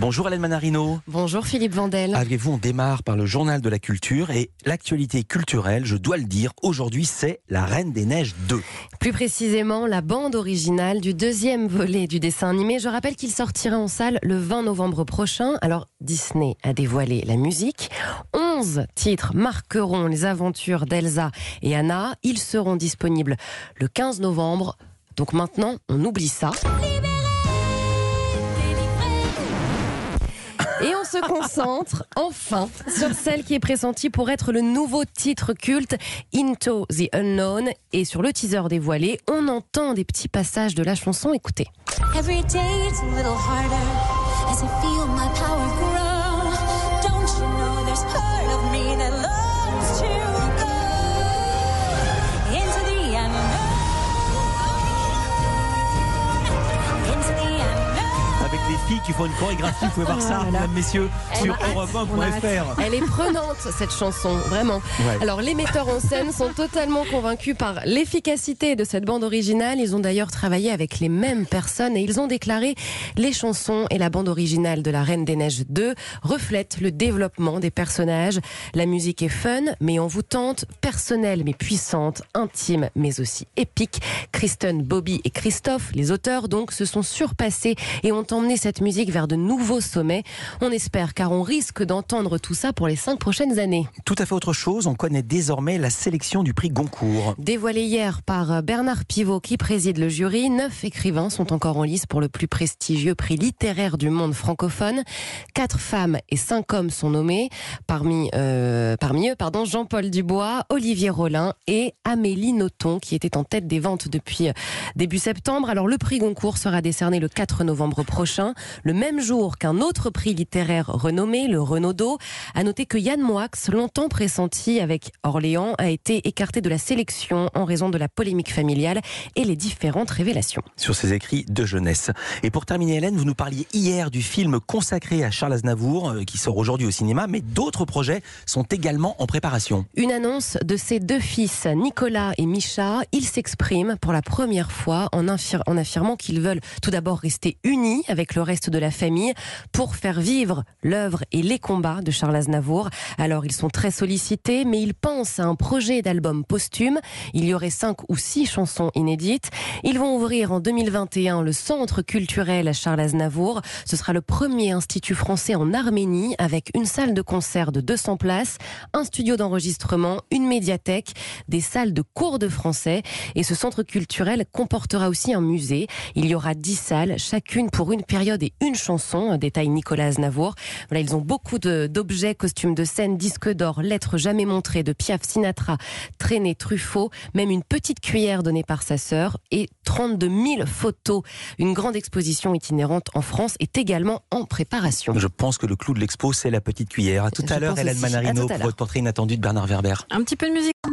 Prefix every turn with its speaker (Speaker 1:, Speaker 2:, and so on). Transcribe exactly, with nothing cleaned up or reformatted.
Speaker 1: Bonjour Hélène Manarino.
Speaker 2: Bonjour Philippe Vandel.
Speaker 1: Avec vous, on démarre par le journal de la culture et l'actualité culturelle, je dois le dire, aujourd'hui c'est La Reine des Neiges deux.
Speaker 2: Plus précisément, la bande originale du deuxième volet du dessin animé. Je rappelle qu'il sortira en salle le vingt novembre prochain. Alors Disney a dévoilé la musique. onze titres marqueront les aventures d'Elsa et Anna. Ils seront disponibles le quinze novembre. Donc maintenant, on oublie ça. Et on se concentre enfin sur celle qui est pressentie pour être le nouveau titre culte, Into the Unknown. Et sur le teaser dévoilé, on entend des petits passages de la chanson. Écoutez. Every day it's a little harder as I feel my power grow. Don't you know there's part of me that loves to go into the unknown. Into the unknown.
Speaker 1: Avec des filles qui font une chorégraphie, vous pouvez voir ça,
Speaker 2: Oh là là.
Speaker 1: mesdames, messieurs,
Speaker 2: Elle
Speaker 1: sur
Speaker 2: a-
Speaker 1: Europe un point F R.
Speaker 2: Elle est prenante, cette chanson, vraiment.
Speaker 1: Ouais.
Speaker 2: Alors, les metteurs en scène sont totalement convaincus par l'efficacité de cette bande originale. Ils ont d'ailleurs travaillé avec les mêmes personnes et ils ont déclaré « Les chansons et la bande originale de La Reine des Neiges deux reflètent le développement des personnages. La musique est fun, mais envoûtante, personnelle mais puissante, intime mais aussi épique. Kristen, Bobby et Christophe, les auteurs donc, se sont surpassés et ont emmené cette musique vers de nouveaux sommets. On espère, car on risque d'entendre tout ça pour les cinq prochaines années.
Speaker 1: Tout à fait autre chose, on connaît désormais la sélection du prix Goncourt.
Speaker 2: Dévoilé hier par Bernard Pivot qui préside le jury, neuf écrivains sont encore en lice pour le plus prestigieux prix littéraire du monde francophone. Quatre femmes et cinq hommes sont nommés. Parmi, euh, parmi eux, pardon, Jean-Paul Dubois, Olivier Rollin et Amélie Nothomb qui était en tête des ventes depuis début septembre. Alors le prix Goncourt sera décerné le quatre novembre prochain, le même jour qu'un autre prix littéraire renommé, le Renaudot. À noter que Yann Moix, longtemps pressenti avec Orléans, a été écarté de la sélection en raison de la polémique familiale et les différentes révélations.
Speaker 1: Sur ses écrits de jeunesse. Et pour terminer, Hélène, vous nous parliez hier du film consacré à Charles Aznavour, euh, qui sort aujourd'hui au cinéma, mais d'autres projets sont également en préparation.
Speaker 2: Une annonce de ses deux fils, Nicolas et Micha. Ils s'expriment pour la première fois en, infir- en affirmant qu'ils veulent tout d'abord rester unis avec le reste de la famille pour faire vivre l'œuvre et les combats de Charles Aznavour. Alors ils sont très sollicités, mais ils pensent à un projet d'album posthume. Il y aurait cinq ou six chansons inédites. Ils vont ouvrir en deux mille vingt et un le Centre culturel Charles Aznavour. Ce sera le premier institut français en Arménie avec une salle de concert de deux cents places, un studio d'enregistrement, une médiathèque, des salles de cours de français. Et ce centre culturel comportera aussi un musée. Il y aura dix salles, chacune pour une période et une chanson, détaille Nicolas Aznavour. Voilà, ils ont beaucoup de, d'objets, costumes de scène, disques d'or, lettres jamais montrées de Piaf, Sinatra, Trenet, Truffaut, même une petite cuillère donnée par sa sœur et trente-deux mille photos. Une grande exposition itinérante en France est également en préparation.
Speaker 1: Je pense que le clou de l'expo, c'est la petite cuillère. À tout
Speaker 2: Je
Speaker 1: à l'heure,
Speaker 2: pense
Speaker 1: Hélène
Speaker 2: aussi. À
Speaker 1: Manarino,
Speaker 2: tout à
Speaker 1: pour
Speaker 2: l'heure.
Speaker 1: votre portrait inattendu de Bernard Werber.
Speaker 3: Un petit peu de musique.